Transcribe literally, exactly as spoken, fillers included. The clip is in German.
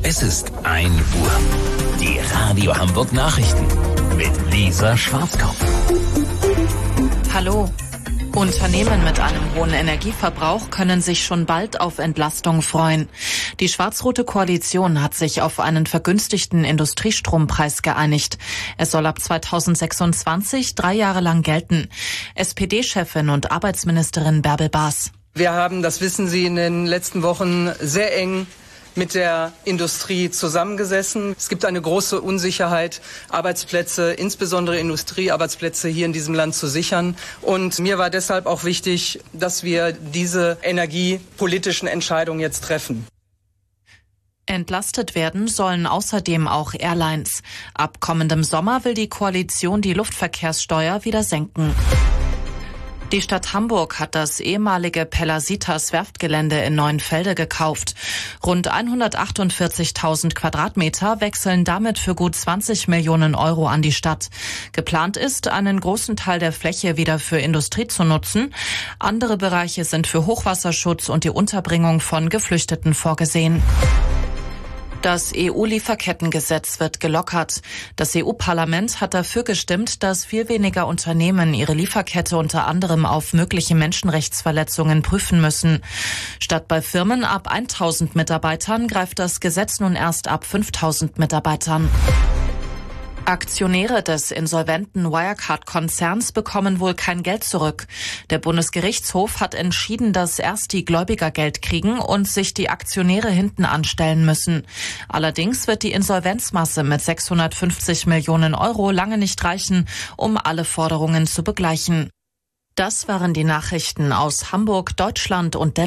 Es ist ein Uhr. Die Radio Hamburg Nachrichten mit Lisa Schwarzkopf. Hallo. Unternehmen mit einem hohen Energieverbrauch können sich schon bald auf Entlastung freuen. Die schwarz-rote Koalition hat sich auf einen vergünstigten Industriestrompreis geeinigt. Er soll ab zweitausendsechsundzwanzig drei Jahre lang gelten. S P D-Chefin und Arbeitsministerin Bärbel Baas. Wir haben, das wissen Sie, in den letzten Wochen sehr eng mit der Industrie zusammengesessen. Es gibt eine große Unsicherheit, Arbeitsplätze, insbesondere Industriearbeitsplätze hier in diesem Land zu sichern. Und mir war deshalb auch wichtig, dass wir diese energiepolitischen Entscheidungen jetzt treffen. Entlastet werden sollen außerdem auch Airlines. Ab kommendem Sommer will die Koalition die Luftverkehrssteuer wieder senken. Die Stadt Hamburg hat das ehemalige Pellasitas Werftgelände in Neuenfelde gekauft. Rund hundertachtundvierzigtausend Quadratmeter wechseln damit für gut zwanzig Millionen Euro an die Stadt. Geplant ist, einen großen Teil der Fläche wieder für Industrie zu nutzen. Andere Bereiche sind für Hochwasserschutz und die Unterbringung von Geflüchteten vorgesehen. Das E U-Lieferkettengesetz wird gelockert. Das E U-Parlament hat dafür gestimmt, dass viel weniger Unternehmen ihre Lieferkette unter anderem auf mögliche Menschenrechtsverletzungen prüfen müssen. Statt bei Firmen ab tausend Mitarbeitern greift das Gesetz nun erst ab fünftausend Mitarbeitern. Aktionäre des insolventen Wirecard-Konzerns bekommen wohl kein Geld zurück. Der Bundesgerichtshof hat entschieden, dass erst die Gläubiger Geld kriegen und sich die Aktionäre hinten anstellen müssen. Allerdings wird die Insolvenzmasse mit sechshundertfünfzig Millionen Euro lange nicht reichen, um alle Forderungen zu begleichen. Das waren die Nachrichten aus Hamburg, Deutschland und der